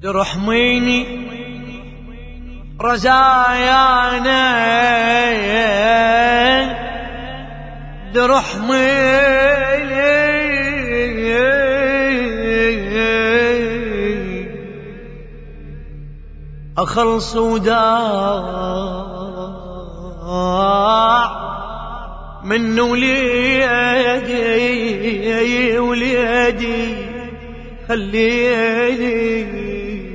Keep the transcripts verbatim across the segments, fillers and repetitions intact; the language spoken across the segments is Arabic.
ترحميني رزايانا ترحميني أخلص وداع من وليدي وليدي خليني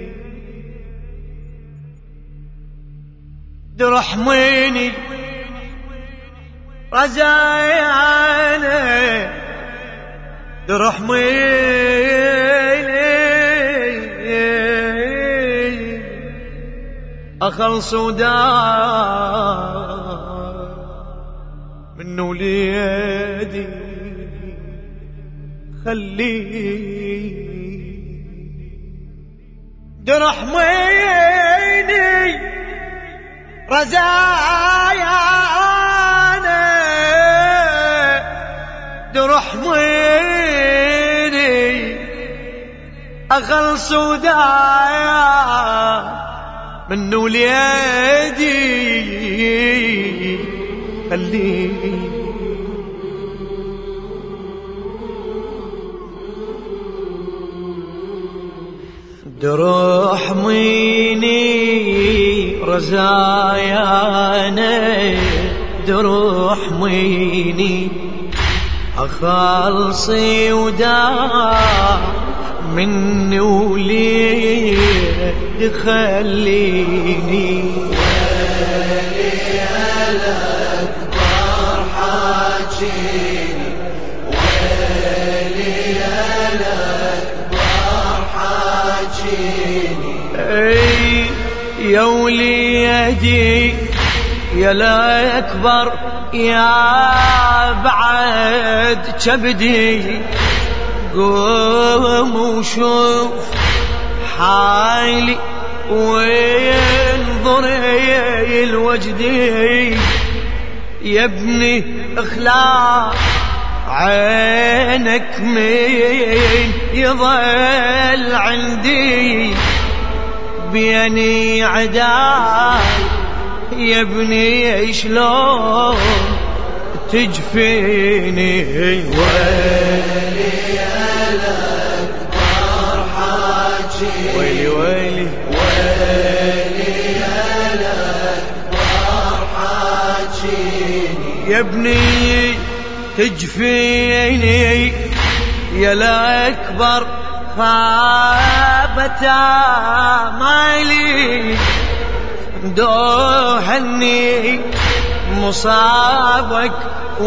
ترحميني رزايانا ترحميني أخلص وداع من وليدي خليني ترحميني رزايانا ترحميني أخلص وداع من وليدي خليني ترحميني رزايانا ترحميني أخلصي وداع من وليد خليني ويلي الأكبر حاجيني ويلي الأكبر حاجيني اي يا وليدي يا الأكبر يا بعد كبدي قوم وشوف حالي وانظر الوجدي يا ابني اخلع عينك مين يظل عندي بيني عداي يا ابني شلون تجفيني ويلي الأكبر حاجيني ويلي ويلي ويلي الأكبر حاجيني يا ابني تجفيني يا الأكبر خابت آمالي دوحني مصابك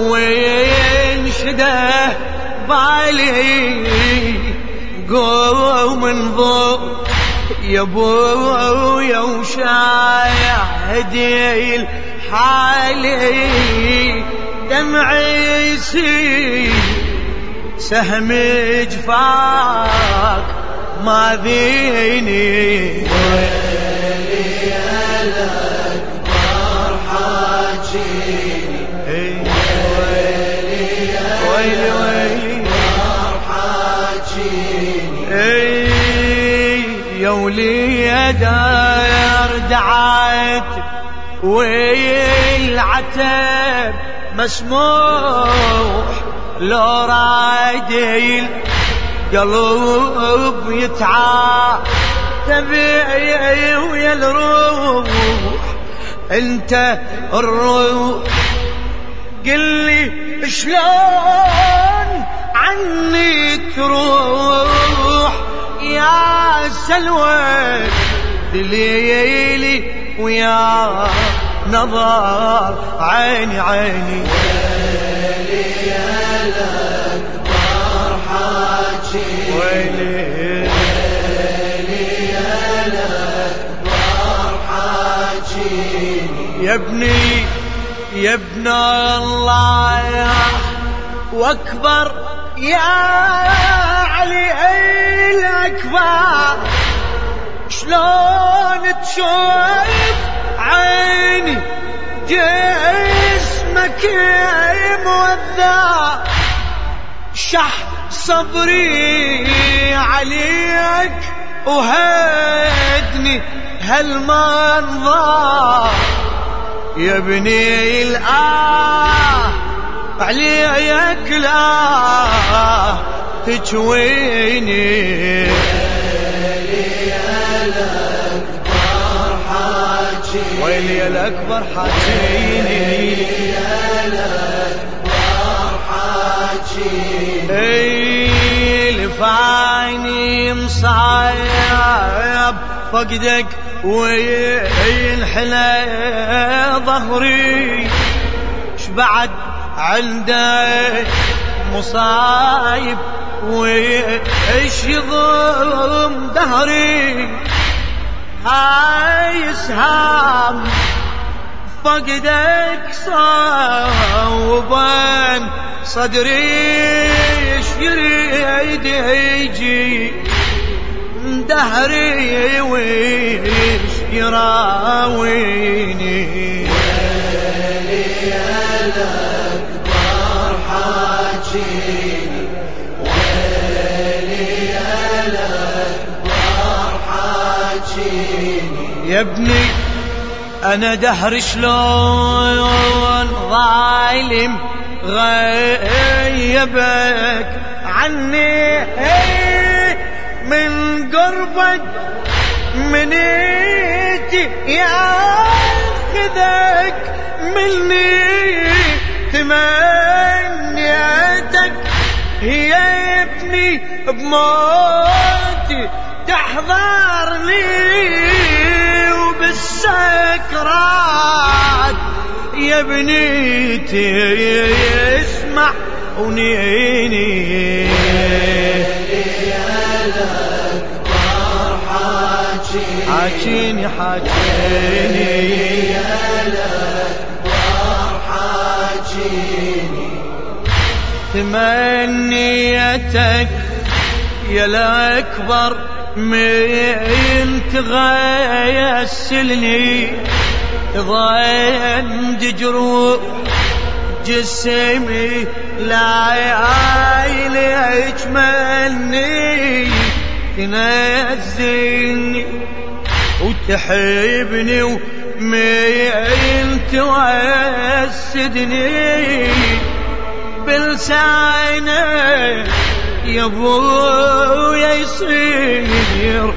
وينشده بالي قوم انظر يا ابويا وشاهدي الحالي دمعي يسيل سهم جفاك ما ذيني ويلي الأكبر حاجيني ويلي الأكبر حاجيني يا وليد دعيت والعتب مسموح لو رايدي القلب يتعاتب ويا الروح انت الروح قلي شلون عني تروح يا سلوى دليلي ويا نظر عيني عيني ويلي الأكبر حاجيني ويلي ويلي الأكبر حاجيني يا ابني يا ابن الله واكبر يا علي الأكبر شلون تشوف عيني جسمك موذى شح صبري عليك وهدني هالمنظر يا ابني الآه عليك لا تجويني ويلي الأكبر حاجيني اي لفاني مصايب فقدك وينحلى ظهري شبعد عندك مصايب وإيش يضم دهري هاي سهام فقدك صوبان صدري يريد يجي دهري ويش يراويني ويلي الأكبر حاجيني ويلي الأكبر حاجيني يا ابني أنا دهر شلون ظالم غيبك عني من قربك منيتي ياخذك مني تمنيتك هي ابني بموتي تحضرني وبالسكرات يا ابنيتي اسمع ونيني الأكبر حاجيني حاجيني الأكبر حاجيني تمنيتك يا الأكبر من تغسلني ضين جروح جسمي لا يعيلك مني تنزلني وتحبني ومين توسدني بلسانك يا ابويا يصير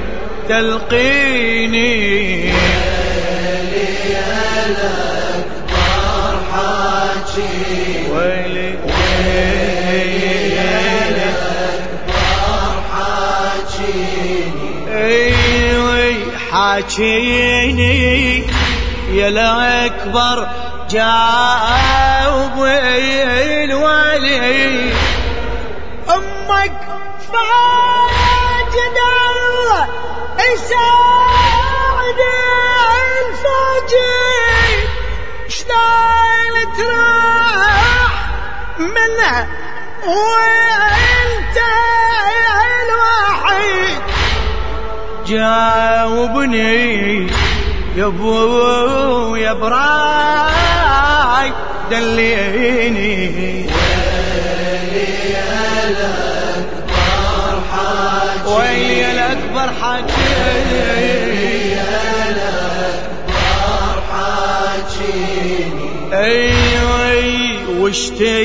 تلقيني ويلي الأكبر حاجيني ويلي ويلي الأكبر حاجيني ايوي حاجيني يا الأكبر جاوب الولي أمك فاجد الله يساعد الفاجي شلون تراح منها وانت الوحيد جاوبني يا ابو يا براي دليني ويلي الأكبر حاجيني ويلي الأكبر حاجيني الأكبر حاجيني ايوي وش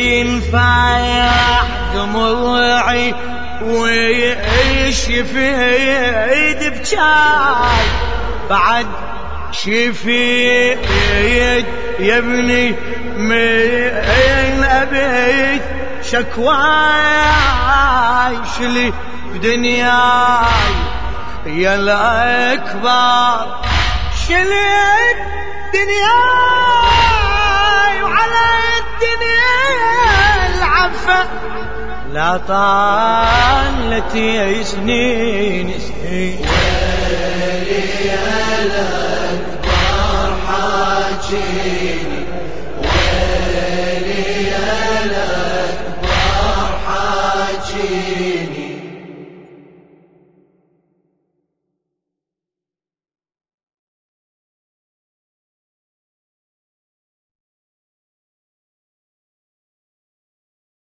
تنفع دموعي ويش يفيد بجاي بعد شفيد يا ابني من أبيت شكواي شلي بدنياي يا الأكبر شلي دنياي وعلى الدنيا العفة لا طالت سنين سنين ويلي الأكبر حاجيني